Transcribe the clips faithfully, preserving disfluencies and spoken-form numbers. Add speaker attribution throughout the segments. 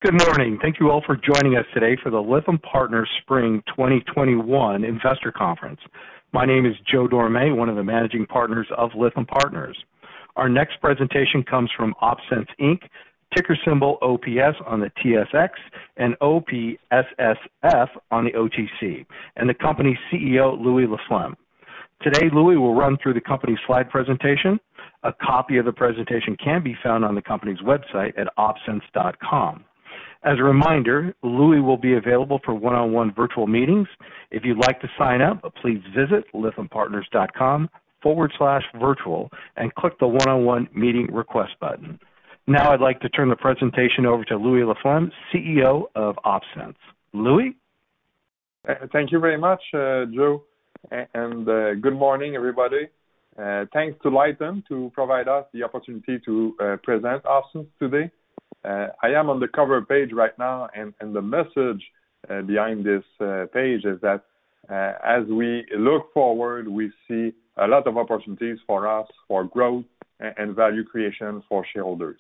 Speaker 1: Good morning. Thank you all for joining us today for the Lytham Partners Spring twenty twenty-one Investor Conference. My name is Joe Dorme, one of the managing partners of Lytham Partners. Our next presentation comes from OpSens Incorporated, ticker symbol O P S on the T S X and O P S S F on the O T C, and the company's C E O, Louis Laflamme. Today, Louis will run through the company's slide presentation. A copy of the presentation can be found on the company's website at opsens dot com. As a reminder, Louis will be available for one-on-one virtual meetings. If you'd like to sign up, please visit lythampartners.com forward slash virtual and click the one-on-one meeting request button. Now I'd like to turn the presentation over to Louis Laflamme, C E O of OpSens. Louis?
Speaker 2: Uh, thank you very much, uh, Joe, and uh, good morning, everybody. Uh, thanks to Lytham to provide us the opportunity to uh, present OpSens today. Uh, I am on the cover page right now, and, and the message uh, behind this uh, page is that uh, as we look forward, we see a lot of opportunities for us for growth and, and value creation for shareholders.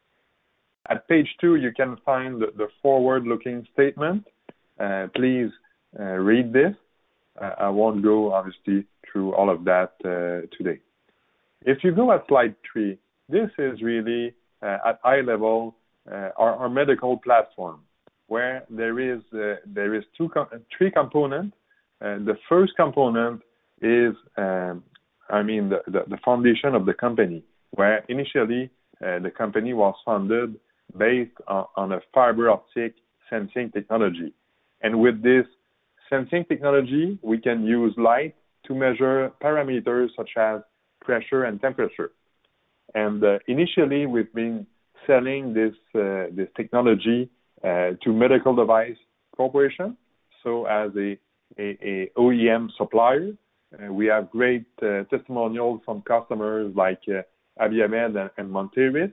Speaker 2: At page two, you can find the, the forward-looking statement. Uh, please uh, read this. Uh, I won't go, obviously, through all of that uh, today. If you go at slide three, this is really, uh, at high level, Uh, our, our medical platform, where there is uh, there is two com three components. Uh, the first component is, um, I mean, the, the, the foundation of the company, where initially uh, the company was founded based on, on a fiber optic sensing technology. And with this sensing technology, we can use light to measure parameters such as pressure and temperature. And uh, initially, we've been selling this uh, this technology uh, to medical device corporation. So as a, a, a O E M supplier, uh, we have great uh, testimonials from customers like uh, Abiomed and, and Monteris.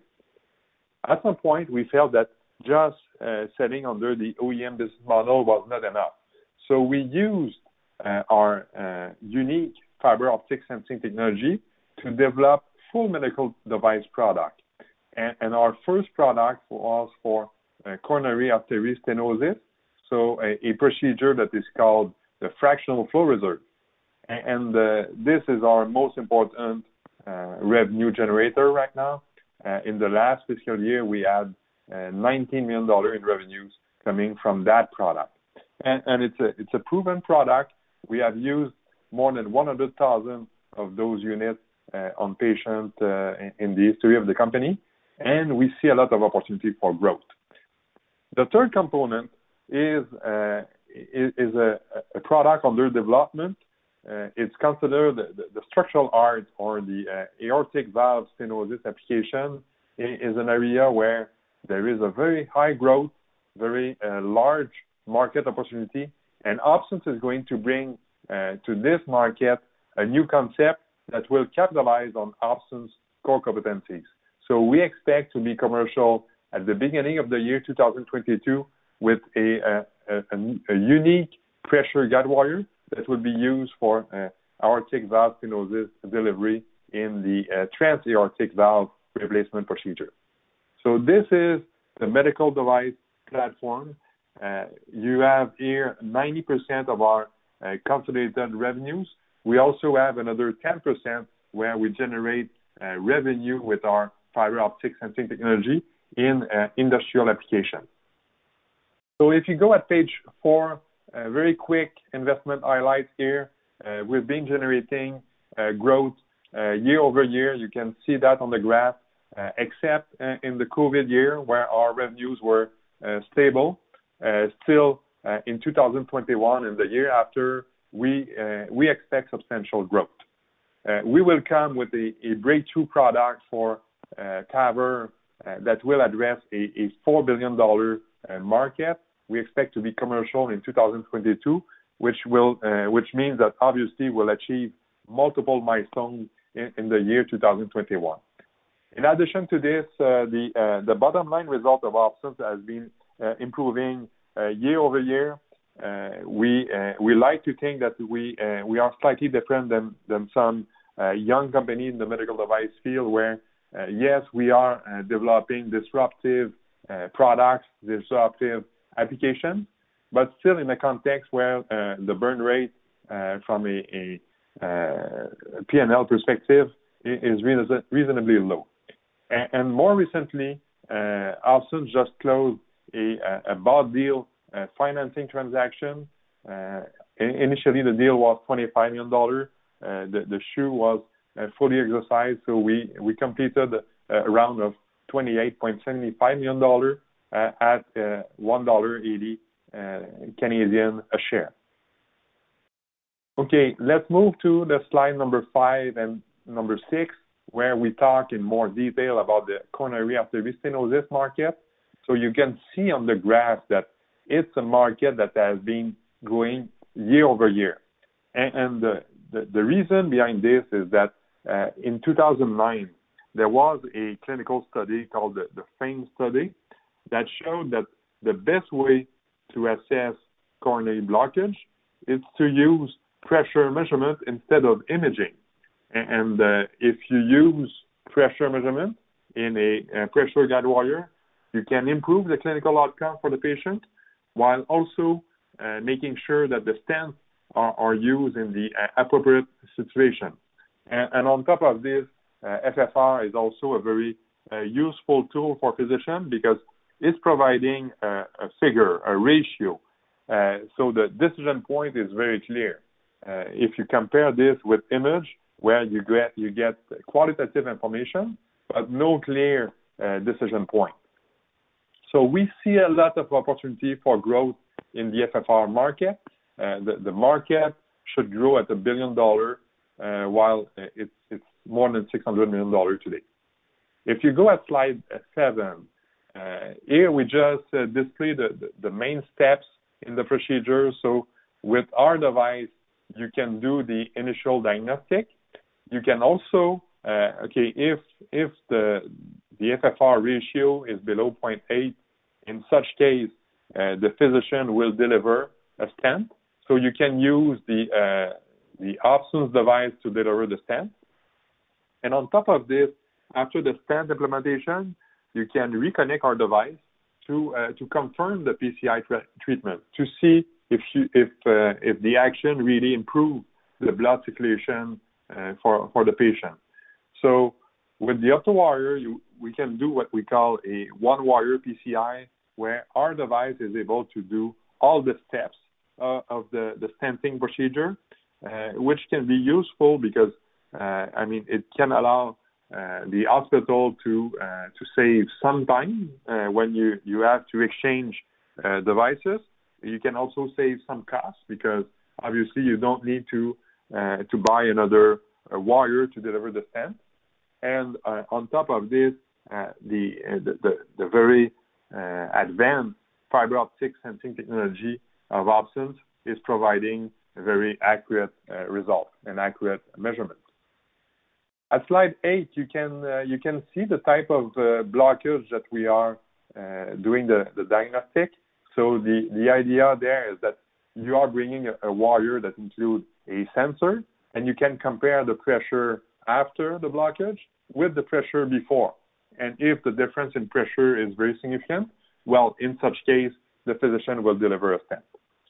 Speaker 2: At some point, we felt that just uh, selling under the O E M business model was not enough. So we used uh, our uh, unique fiber optic sensing technology to develop full medical device product. And, and our first product was for uh, coronary artery stenosis, so a, a procedure that is called the fractional flow reserve. And, and uh, this is our most important uh, revenue generator right now. Uh, in the last fiscal year, we had uh, nineteen million dollars in revenues coming from that product. And, and it's, a, it's a proven product. We have used more than one hundred thousand of those units uh, on patients uh, in, in the history of the company. And we see a lot of opportunity for growth. The third component is, uh, is, is a, a product under development. Uh, it's considered the, the, the structural heart or the uh, aortic valve stenosis application is an area where there is a very high growth, very uh, large market opportunity. And OpSens is going to bring uh, to this market a new concept that will capitalize on OpSens' core competencies. So we expect to be commercial at the beginning of the year two thousand twenty-two with a, a, a, a unique pressure guide wire that will be used for uh, aortic valve stenosis delivery in the uh, trans-aortic valve replacement procedure. So this is the medical device platform. Uh, you have here ninety percent of our uh, consolidated revenues. We also have another ten percent where we generate uh, revenue with our fiber optic sensing technology in uh, industrial application. So if you go at page four, uh, very quick investment highlights here. Uh, we've been generating uh, growth uh, year over year. You can see that on the graph, uh, except uh, in the COVID year where our revenues were uh, stable. Uh, still uh, in two thousand twenty-one and the year after, we, uh, we expect substantial growth. Uh, we will come with a, a breakthrough product for Uh, TAVR uh, that will address a, a four billion dollars uh, market. We expect to be commercial in two thousand twenty-two, which will, uh, which means that obviously we'll achieve multiple milestones in, in the year two thousand twenty-one. In addition to this, uh, the uh, the bottom line result of OpSens has been uh, improving uh, year over year. Uh, we uh, we like to think that we uh, we are slightly different than than some uh, young companies in the medical device field where Uh, yes, we are uh, developing disruptive uh, products, disruptive applications, but still in a context where uh, the burn rate uh, from a, a uh, P and L perspective is reason- reasonably low. And, and more recently, uh, Hobson just closed a, a bought deal uh, financing transaction. Uh, initially, the deal was twenty-five million dollars. Uh, the, the shoe was uh, fully exercised, so we, we completed a round of twenty-eight point seven five million dollars uh, at uh, one dollar eighty uh, Canadian a share. Okay, let's move to the slide number five and number six, where we talk in more detail about the coronary artery stenosis market. So you can see on the graph that it's a market that has been growing year over year. And, and the, the, the reason behind this is that uh, in two thousand nine, there was a clinical study called the, the FAME study that showed that the best way to assess coronary blockage is to use pressure measurement instead of imaging. And uh, if you use pressure measurement in a, a pressure guide wire, you can improve the clinical outcome for the patient while also uh, making sure that the stents are, are used in the uh, appropriate situation. And, and on top of this, uh, F F R is also a very uh, useful tool for physicians because it's providing a, a figure, a ratio. Uh, so the decision point is very clear. Uh, if you compare this with image, where you get you get qualitative information, but no clear uh, decision point. So we see a lot of opportunity for growth in the F F R market. Uh, the, the market should grow at a billion dollar, uh, while it's, it's more than six hundred million dollars today. If you go at slide seven, uh, here we just uh, display the, the, the main steps in the procedure. So with our device, you can do the initial diagnostic. You can also, uh, okay, if if the the F F R ratio is below zero point eight, in such case, uh, the physician will deliver a stent. So you can use the uh, the Hobson's device to deliver the stent. And on top of this, after the stent implementation, you can reconnect our device to uh, to confirm the P C I tra- treatment to see if you, if uh, if the action really improves the blood circulation uh, for for the patient. So with the OptoWire, you, we can do what we call a one-wire P C I, where our device is able to do all the steps uh, of the, the stenting procedure, uh, which can be useful because, uh, I mean, it can allow uh, the hospital to uh, to save some time uh, when you, you have to exchange uh, devices. You can also save some costs because obviously you don't need to uh, to buy another uh, wire to deliver the stent. And uh, on top of this, uh, the, uh, the, the the very uh, advanced fiber optic sensing technology of Hobson is providing a very accurate uh, result and accurate measurement. At slide eight, you can uh, you can see the type of uh, blockage that we are uh, doing the, the diagnostic. So the, the idea there is that you are bringing a, a wire that includes a sensor, and you can compare the pressure after the blockage with the pressure before. And if the difference in pressure is very significant, well, in such case, the physician will deliver a stent.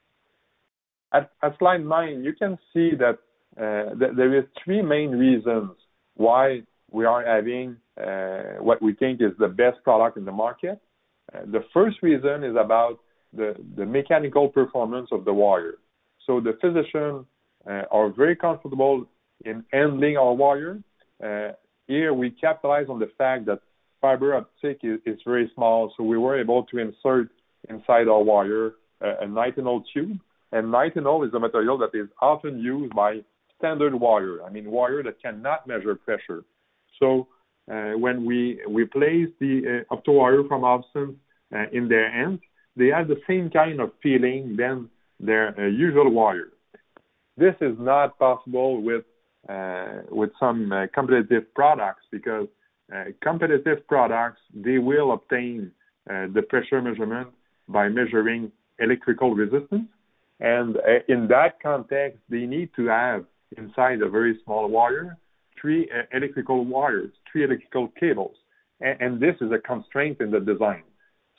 Speaker 2: At, at slide nine, you can see that uh, th- there is three main reasons why we are having uh, what we think is the best product in the market. Uh, the first reason is about the, the mechanical performance of the wire. So the physicians uh, are very comfortable in handling our wire. Uh, here we capitalize on the fact that fiber optic is, is very small, so we were able to insert inside our wire uh, a nitinol tube. And nitinol is a material that is often used by standard wire, I mean wire that cannot measure pressure. So uh, when we, we place the uh, OptoWire from Hobson uh, in their hands, they have the same kind of feeling than their uh, usual wire. This is not possible with uh, with some uh, competitive products because uh, competitive products, they will obtain uh, the pressure measurement by measuring electrical resistance. And uh, in that context, they need to have inside a very small wire, three uh, electrical wires, three electrical cables. And, and this is a constraint in the design.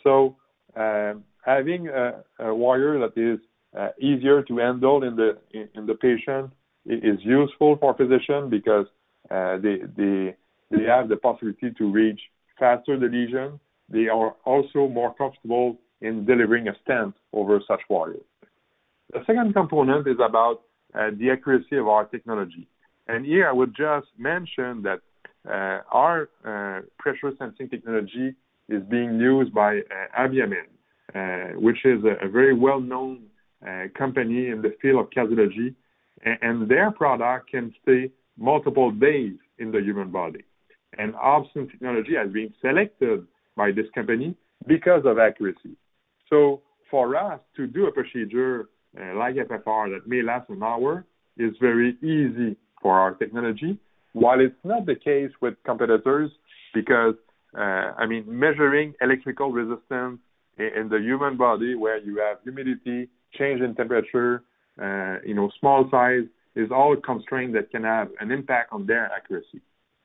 Speaker 2: So uh, having a, a wire that is uh, easier to handle in the in, in the patient is useful for physician because uh, they they they have the possibility to reach faster the lesion. They are also more comfortable in delivering a stent over such wire. The second component is about uh, the accuracy of our technology. And here I would just mention that uh, our uh, pressure sensing technology is being used by uh, Abiomed, uh, which is a, a very well-known uh, company in the field of cardiology, and, and their product can stay multiple days in the human body. And Opsens technology has been selected by this company because of accuracy. So for us to do a procedure uh, like F F R that may last an hour is very easy for our technology, while it's not the case with competitors because, uh, I mean, measuring electrical resistance in, in the human body where you have humidity, change in temperature, uh, you know, small size is all constraints that can have an impact on their accuracy.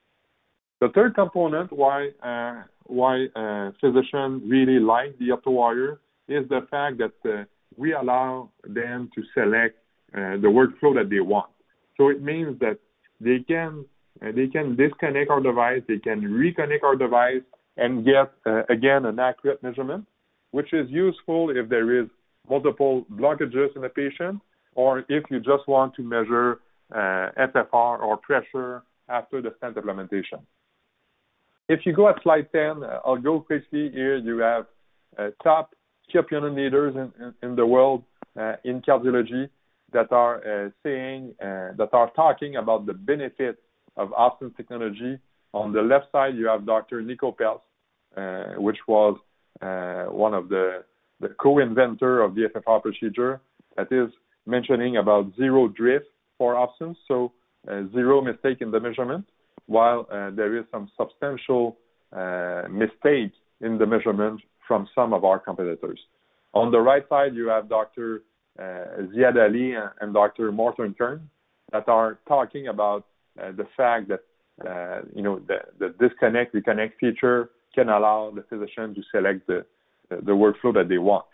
Speaker 2: The third component why uh, why uh, physicians really like the OptoWire is the fact that uh, we allow them to select uh, the workflow that they want. So it means that they can uh, they can disconnect our device, they can reconnect our device, and get uh, again an accurate measurement, which is useful if there is multiple blockages in the patient, or if you just want to measure uh, F F R or pressure after the stent implementation. If you go at slide ten, uh, I'll go quickly here. You have uh, top key opinion leaders in, in, in the world uh, in cardiology that are uh, saying, uh, that are talking about the benefits of Opsens technology. On the left side, you have Doctor Nico Pelz, uh, which was uh, one of the, the co-inventor of the F F R procedure, that is mentioning about zero drift for Opsens, so uh, zero mistake in the measurement, while uh, there is some substantial uh, mistake in the measurement from some of our competitors. On the right side, you have Doctor Uh, Ziad Ali and, and Doctor Morten Kern that are talking about uh, the fact that uh, you know the, the disconnect reconnect feature can allow the physician to select the, the, the workflow that they want.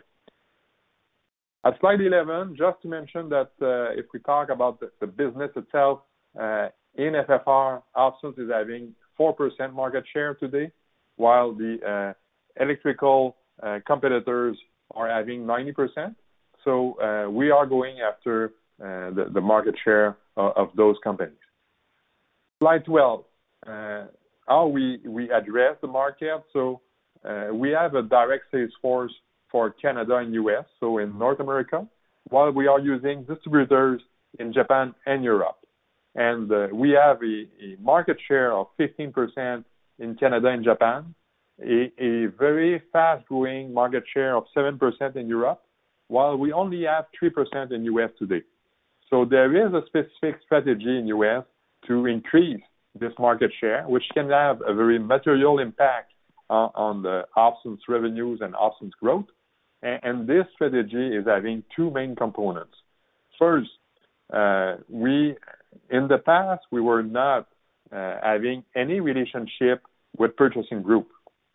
Speaker 2: At slide eleven, just to mention that uh, if we talk about the, the business itself, uh, in F F R, Opsens is having four percent market share today, while the uh, electrical uh, competitors are having ninety percent. So uh, we are going after uh, the, the market share of, of those companies. Slide twelve, uh, how we, we address the market. So uh, we have a direct sales force for Canada and U S, so in North America, while we are using distributors in Japan and Europe. And uh, we have a, a market share of fifteen percent in Canada and Japan, a, a very fast-growing market share of seven percent in Europe, while we only have three percent in U S today. So there is a specific strategy in U S to increase this market share, which can have a very material impact uh, on the Opsens revenues and Opsens growth. And, and this strategy is having two main components. First, uh, we, in the past, we were not uh, having any relationship with purchasing group.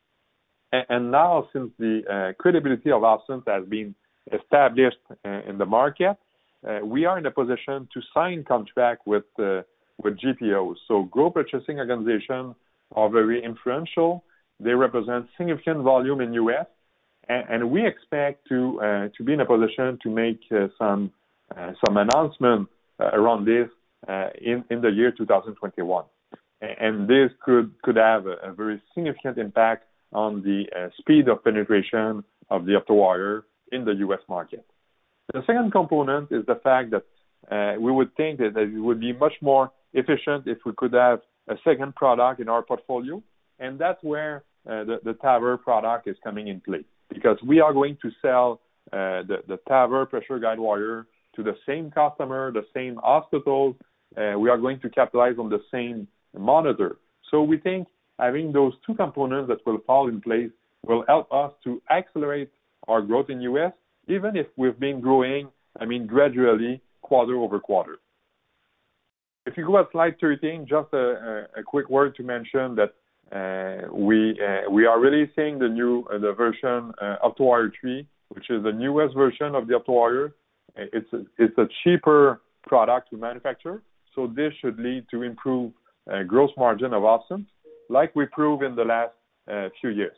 Speaker 2: And, and now, since the uh, credibility of Opsens has been established uh, in the market, uh, we are in a position to sign contract with uh, with G P Os. So group purchasing organizations are very influential. They represent significant volume in U S, and, and we expect to uh, to be in a position to make uh, some uh, some announcement uh, around this uh, in in the year two thousand twenty-one, and this could could have a, a very significant impact on the uh, speed of penetration of the OptoWire in the U S market. The second component is the fact that uh, we would think that it would be much more efficient if we could have a second product in our portfolio, and that's where uh, the, the TAVR product is coming in play, because we are going to sell uh, the, the TAVR pressure guide wire to the same customer, the same hospitals. Uh, we are going to capitalize on the same monitor. So we think having those two components that will fall in place will help us to accelerate our growth in U S, even if we've been growing, I mean, gradually quarter over quarter. If you go at slide thirteen, just a, a quick word to mention that Uh, we uh, we are releasing the new uh, the version uh, OptoWire three, which is the newest version of the OptoWire. It's a, it's a cheaper product to manufacture, so this should lead to improve uh, gross margin of Opsens, like we proved in the last uh, few years.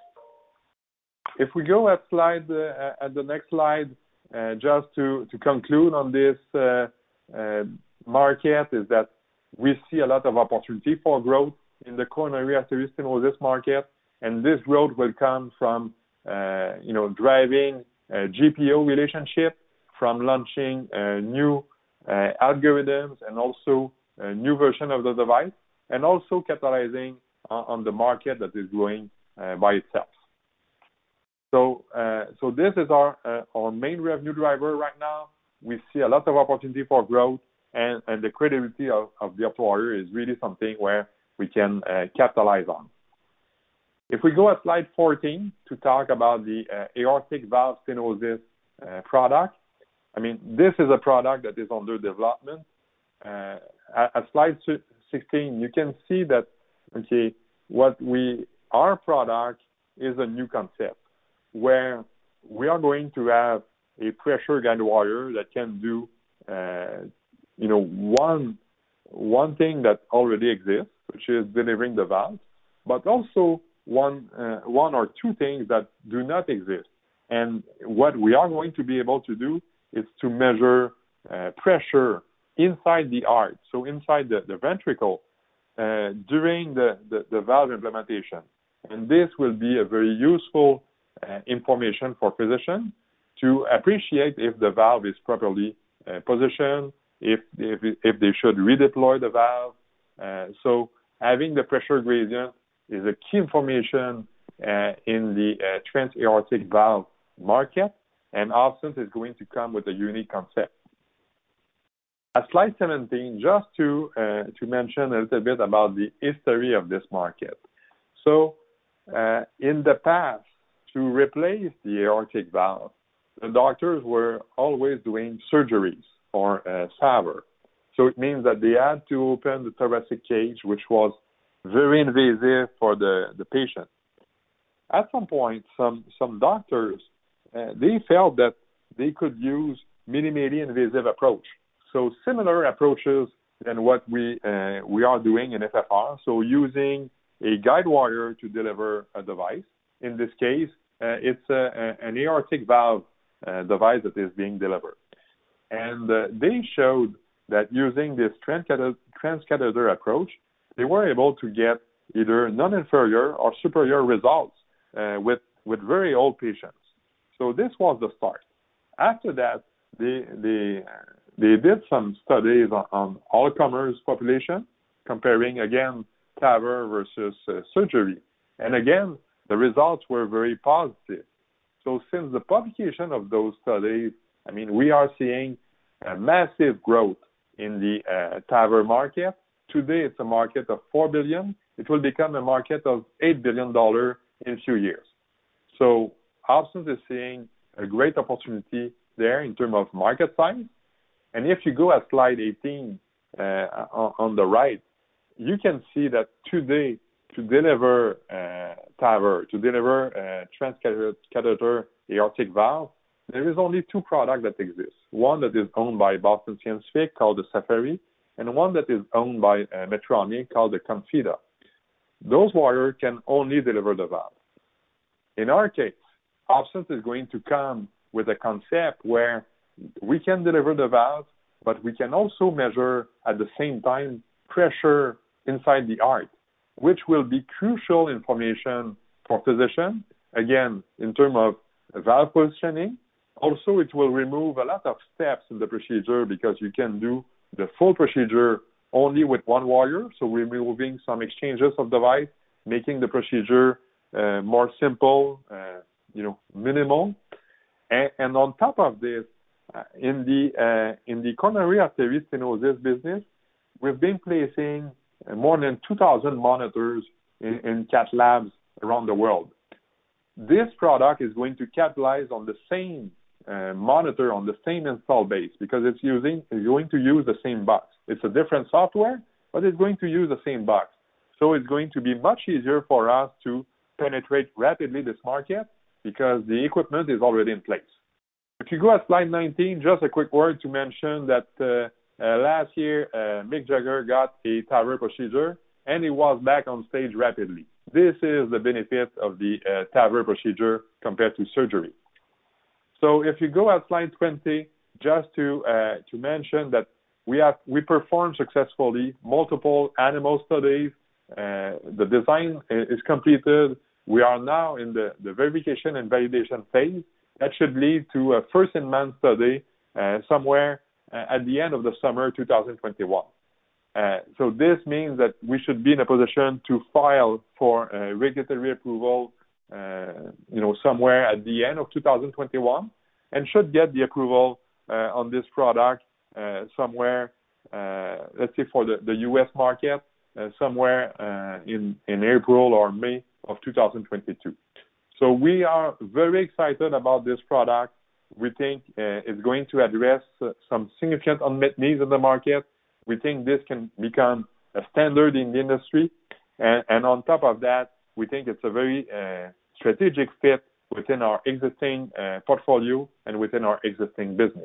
Speaker 2: If we go at slide uh, at the next slide, uh, just to to conclude on this uh, uh, market, is that we see a lot of opportunity for growth in the coronary artery stenosis market, and this growth will come from uh, you know driving a G P O relationship, from launching uh, new uh, algorithms and also a new version of the device, and also capitalizing on, on the market that is growing uh, by itself. So, uh, so this is our uh, our main revenue driver right now. We see a lot of opportunity for growth, and, and the credibility of, of the OptoWire is really something where we can uh, capitalize on. If we go at slide fourteen to talk about the uh, aortic valve stenosis uh, product, I mean, this is a product that is under development. Uh, at, at slide sixteen, you can see that, okay, what we, our product is a new concept where we are going to have a pressure guide wire that can do, uh, you know, one, one thing that already exists, which is delivering the valve, but also one, uh, one or two things that do not exist. And what we are going to be able to do is to measure uh, pressure inside the heart, so inside the, the ventricle, uh, during the, the, the valve implementation. And this will be a very useful uh, information for physicians to appreciate if the valve is properly uh, positioned, if, if, if they should redeploy the valve. Uh, so having the pressure gradient is a key information uh, in the uh, transaortic valve market, and Opsens is going to come with a unique concept. At slide seventeen, just to uh, to mention a little bit about the history of this market. So, uh, in the past, to replace the aortic valve, the doctors were always doing surgeries or uh, S A V R. So it means that they had to open the thoracic cage, which was very invasive for the, the patient. At some point, some, some doctors, uh, they felt that they could use minimally invasive approach. So similar approaches than what we, uh, we are doing in F F R. So using a guide wire to deliver a device. In this case, uh, it's a, a, an aortic valve uh, device that is being delivered. And uh, they showed that using this transcatheter, transcatheter approach, they were able to get either non-inferior or superior results uh, with, with very old patients. So this was the start. After that, they, they, they did some studies on, on all-comers population, comparing, again, T A V R versus uh, surgery. And again, the results were very positive. So since the publication of those studies, I mean, we are seeing a massive growth in the uh, T A V R market. Today, it's a market of four billion dollars. It will become a market of eight billion dollars in a few years. So Opsens is seeing a great opportunity there in terms of market size. And if you go at slide eighteen uh, on, on the right, you can see that today, to deliver uh, T A V R, to deliver a transcatheter aortic valve, there is only two products that exist. One that is owned by Boston Scientific called the Safari, and one that is owned by uh, Medtronic called the Confida. Those wires can only deliver the valve. In our case, Opsens is going to come with a concept where we can deliver the valve, but we can also measure at the same time pressure inside the heart, which will be crucial information for physicians, again, in terms of valve positioning. Also, it will remove a lot of steps in the procedure because you can do the full procedure only with one wire, so removing some exchanges of device, making the procedure uh, more simple, uh, you know, minimal. And, and on top of this, uh, in the uh, in the coronary artery stenosis business, we've been placing uh, more than two thousand monitors in, in cath labs around the world. This product is going to capitalize on the same uh, monitor, on the same install base, because it's using it's going to use the same box. It's a different software, but it's going to use the same box. So it's going to be much easier for us to penetrate rapidly this market because the equipment is already in place. If you go at slide nineteen, just a quick word to mention that uh, uh, last year, uh, Mick Jagger got a TAVR procedure, and he was back on stage rapidly. This is the benefit of the uh, TAVR procedure compared to surgery. So if you go at slide twenty, just to uh, to mention that we have we performed successfully multiple animal studies. Uh, the design is completed. We are now in the, the verification and validation phase. That should lead to a first-in-man study uh, somewhere uh, at the end of the summer two thousand twenty-one. Uh, so this means that we should be in a position to file for uh, regulatory approval, uh, you know, somewhere at the end of two thousand twenty-one, and should get the approval uh, on this product uh, somewhere, uh, let's say for the, the U S market, uh, somewhere uh, in, in April or May of two thousand twenty-two. So we are very excited about this product. We think uh, it's going to address uh, some significant unmet needs in the market. We think this can become a standard in the industry. And, and on top of that, we think it's a very uh, strategic fit within our existing uh, portfolio and within our existing business.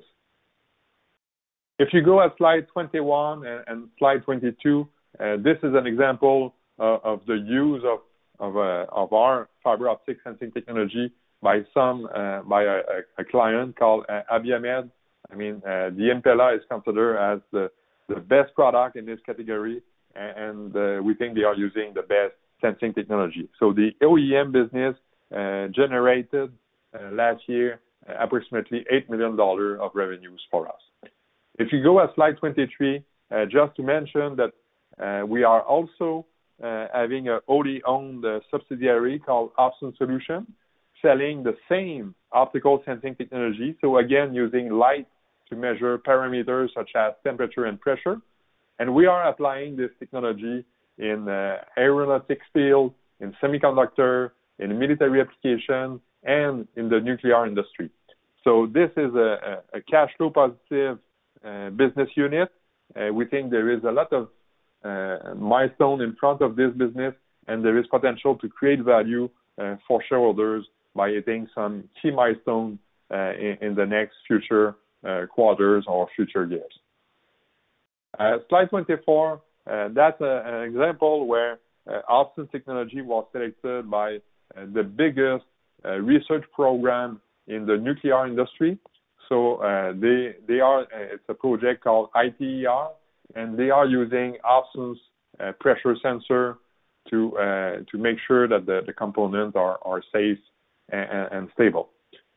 Speaker 2: If you go at slide twenty-one and, and slide twenty-two, uh, this is an example uh, of the use of of, uh, of our fiber optic sensing technology by some uh, by a, a client called uh, Abiomed. I mean, uh, the Impella is considered as the, the best product in this category, and, and uh, we think they are using the best sensing technology. So the O E M business uh, generated uh, last year uh, approximately eight million dollars of revenues for us. If you go at slide twenty-three, uh, just to mention that uh, we are also uh, having a wholly owned uh, subsidiary called Opsun Solutions, selling the same optical sensing technology. So again, using light to measure parameters such as temperature and pressure. And we are applying this technology in uh, aeronautics field, in semiconductor, in military application, and in the nuclear industry. So this is a, a cash flow positive uh, business unit. Uh, we think there is a lot of uh, milestone in front of this business, and there is potential to create value uh, for shareholders by hitting some key milestones uh, in, in the next future uh, quarters or future years. Uh, slide twenty-four, uh, that's a, an example where uh, Opsun Technology was selected by uh, the biggest uh, research program in the nuclear industry. So uh, they they are uh, it's a project called I T E R, and they are using Opsun's uh, pressure sensor to uh, to make sure that the, the components are, are safe and, and stable.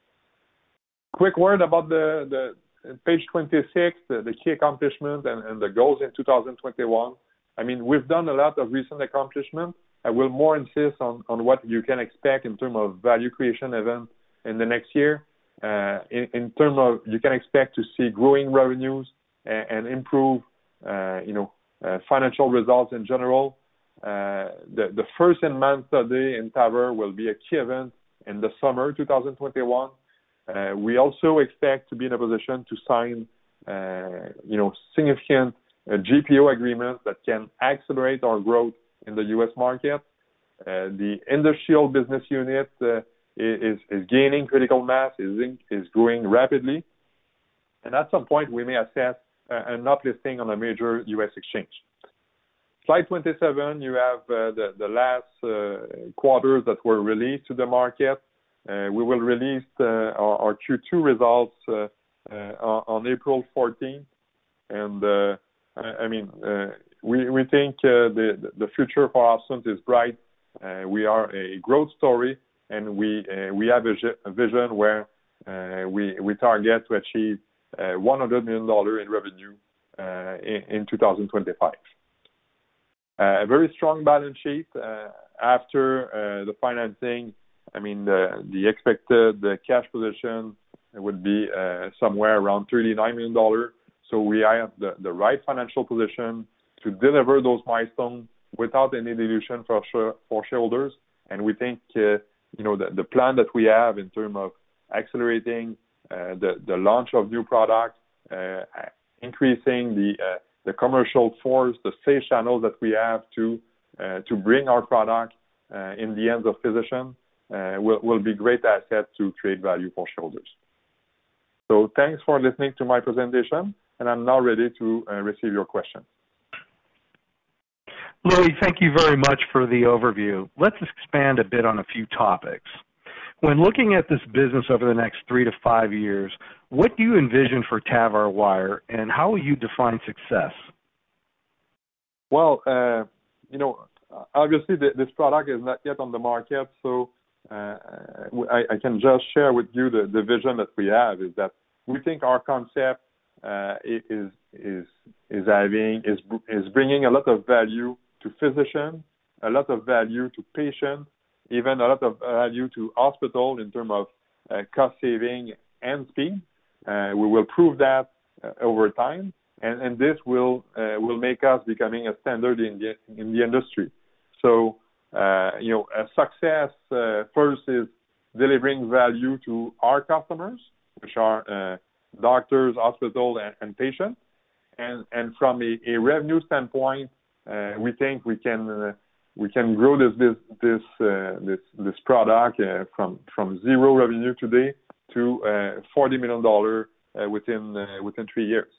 Speaker 2: Quick word about the, the page twenty-six, the, the key accomplishments and, and the goals in two thousand twenty-one. I mean, we've done a lot of recent accomplishments. I will more insist on, on what you can expect in terms of value creation event in the next year. Uh, in, in terms of, you can expect to see growing revenues and, and improve, uh, you know, uh, financial results in general. Uh, the, the first in-man study in TAVR will be a key event in the summer two thousand twenty-one. Uh, we also expect to be in a position to sign, uh, you know, significant uh, G P O agreements that can accelerate our growth in the U S market. Uh, the industrial business unit uh, is, is gaining critical mass, is, in, is growing rapidly, and at some point we may assess uh, an uplisting on a major U S exchange. Slide twenty-seven, you have uh, the, the last uh, quarters that were released to the market. Uh, we will release uh, our, our Q two results uh, uh, on, on April fourteenth, and uh, I, I mean uh, we we think uh, the the future for Opsun is bright. Uh, we are a growth story, and we uh, we have a, a vision where uh, we we target to achieve uh, one hundred million dollars in revenue uh, in, in two thousand twenty-five. Uh, a very strong balance sheet uh, after uh, the financing. I mean, the, the expected the cash position would be uh, somewhere around thirty-nine million dollars. So we have the, the right financial position to deliver those milestones without any dilution for for shareholders. And we think, uh, you know, the, the plan that we have in terms of accelerating uh, the, the launch of new products, uh, increasing the uh, the commercial force, the sales channels that we have to uh, to bring our product uh, in the hands of physicians uh, will, will be great asset to create value for shareholders. So thanks for listening to my presentation, and I'm now ready to uh, receive your questions.
Speaker 1: Louis, thank you very much for the overview. Let's expand a bit on a few topics. When looking at this business over the next three to five years, what do you envision for TAVR Wire, and how will you define success?
Speaker 2: Well, uh, you know, obviously the, this product is not yet on the market, so uh, I, I can just share with you the, the vision that we have is that we think our concept uh, is is is having is is bringing a lot of value to physicians, a lot of value to patients, even a lot of value to hospital in terms of uh, cost saving and speed. Uh, we will prove that uh, over time, and, and this will uh, will make us becoming a standard in the in the industry. So, uh, you know, a success uh, first is delivering value to our customers, which are uh, doctors, hospitals, and, and patients. And and from a, a revenue standpoint, uh, we think we can uh, we can grow this this this uh, this, this product uh, from from zero revenue today to uh, forty million dollars uh, within uh, within three years.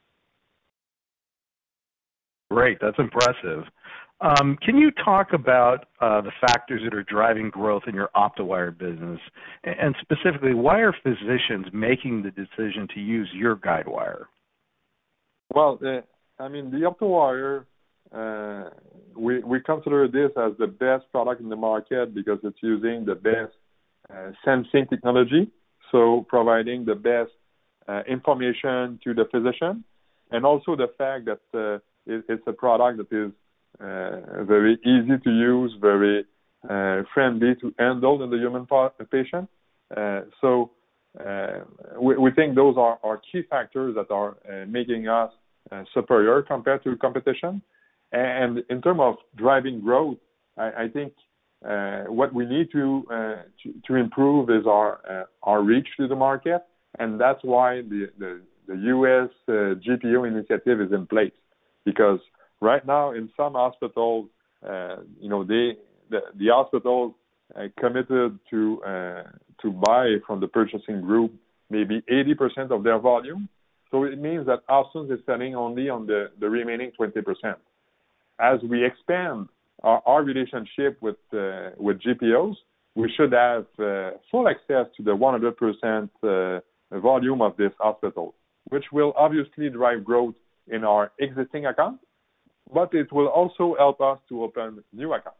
Speaker 1: Great, that's impressive. Um, can you talk about uh, the factors that are driving growth in your OptoWire business, and specifically, why are physicians making the decision to use your guidewire?
Speaker 2: Well, uh, I mean, the OptoWire, uh, we we consider this as the best product in the market because it's using the best uh, sensing technology, so providing the best uh, information to the physician, and also the fact that uh, it, it's a product that is uh, very easy to use, very uh, friendly to handle in the human patient. Uh, so uh, we, we think those are, are key factors that are uh, making us uh, superior compared to competition. And in terms of driving growth, I, I think uh, what we need to, uh, to to improve is our uh, our reach to the market, and that's why the the, the U S uh, G P O initiative is in place. Because right now in some hospitals, uh, you know, they the, the hospitals uh, committed to uh, to buy from the purchasing group maybe eighty percent of their volume. So it means that Austin is selling only on the, the remaining twenty percent. As we expand our, our relationship with uh, with G P Os, we should have uh, full access to the one hundred percent uh, volume of this hospital, which will obviously drive growth in our existing accounts, but it will also help us to open new accounts.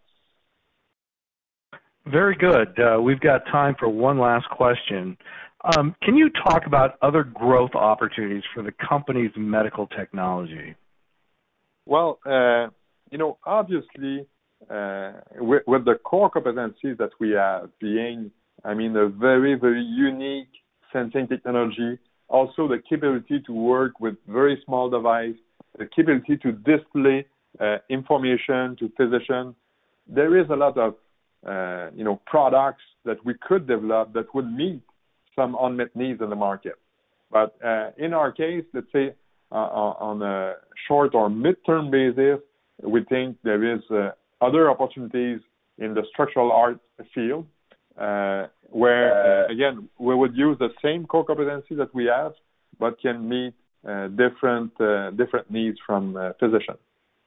Speaker 1: Very good. Uh, we've got time for one last question. Um, can you talk about other growth opportunities for the company's medical technology?
Speaker 2: Well, uh, you know, obviously, uh, with, with the core competencies that we have being, I mean, a very, very unique sensing technology, also the capability to work with very small device, the capability to display uh, information to physicians. There is a lot of, uh, you know, products that we could develop that would meet some unmet needs in the market. But uh, in our case, let's say uh, on a short or mid-term basis, we think there is uh, other opportunities in the structural heart field uh, where, uh, again, we would use the same core competency that we have, but can meet uh, different uh, different needs from uh, physicians.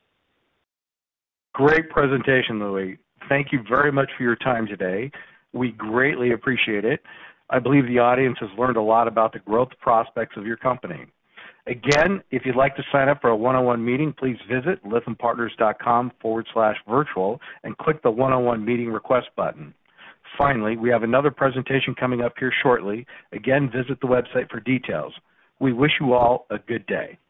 Speaker 1: Great presentation, Louis. Thank you very much for your time today. We greatly appreciate it. I believe the audience has learned a lot about the growth prospects of your company. Again, if you'd like to sign up for a one-on-one meeting, please visit lythampartners.com forward slash virtual and click the one-on-one meeting request button. Finally, we have another presentation coming up here shortly. Again, visit the website for details. We wish you all a good day.